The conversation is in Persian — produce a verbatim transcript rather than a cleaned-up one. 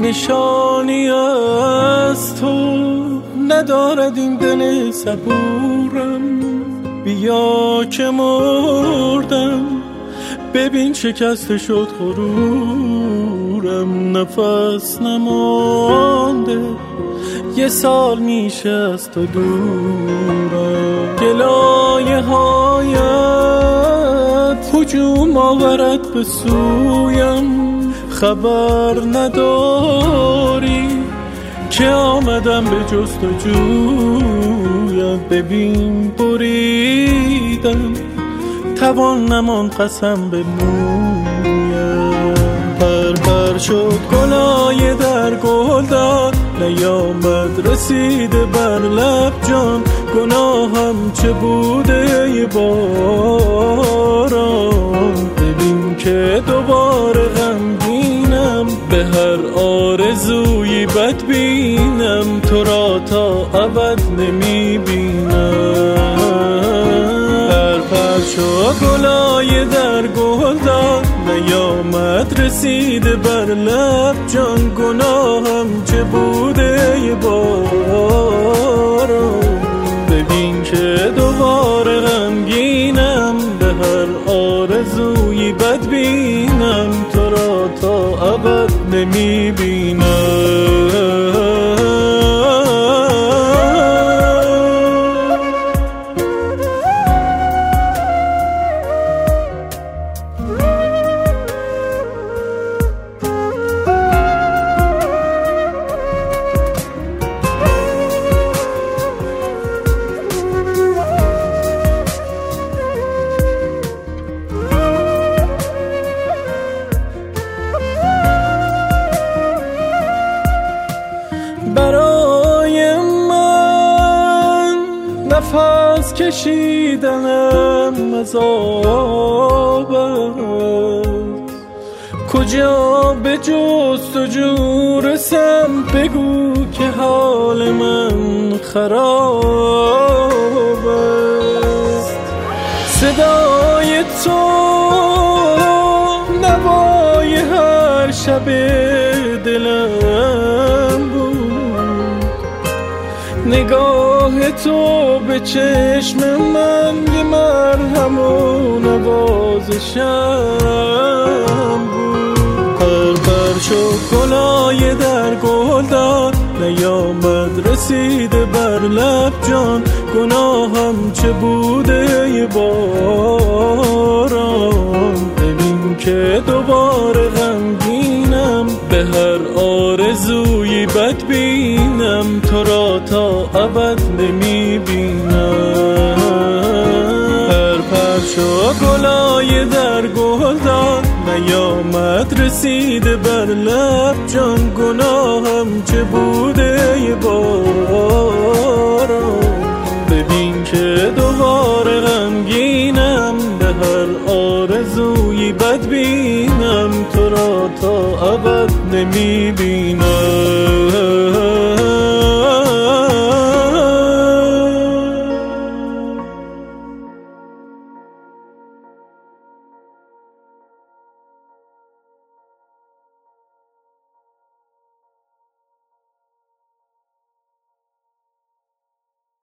نشانی از تو ندارد این دل صبورم. بیا که مردم ببین شکسته شد غرورم. نفس نمانده یه سال میشه از تو دورم. گلایه هایت هجوم آورد به سویم. خبر نداری که آمدم به جستجویم. ببین بریدم توان نمان قسم به مویم. پر پر شد گلای در گل داد نیامد رسیده بر لب جان. گناهم چه بوده یه باران. ببین که دوباره غمگینم به هر آرزویی بد بینم. تو را تا ابد نمیبینم. پر پر شد گلای در گل داد نیامد رسیده بر لب جان. گناهم چه بوده یه باران. ببین که دوباره غمگینم به هر آرزویی بد بینم. تو را تا ابد نمیبینم. برای من نفس کشیدنم عذاب است. کجا به جستجو رسم بگو که حال من خراب است. صدای تو نوای هر شب دلم بود. نگاه تو به چشم من یه مرهم و نوازشم بود. پر پر شد گلای در گل داد نیامد رسیده بر لب جان. گناهم چه بوده یه باران. ببین که دوباره غمگینم به هر آرزویی بد بینم. تو را تا ابد نمیبینم. پر پر شد گلای در گل داد نیامد رسیده بر لب جان. گناهم چه بوده یه باران. ببین که دوباره غمگینم به هر آرزویی بد بینم. تو را تا ابد نمیبینم.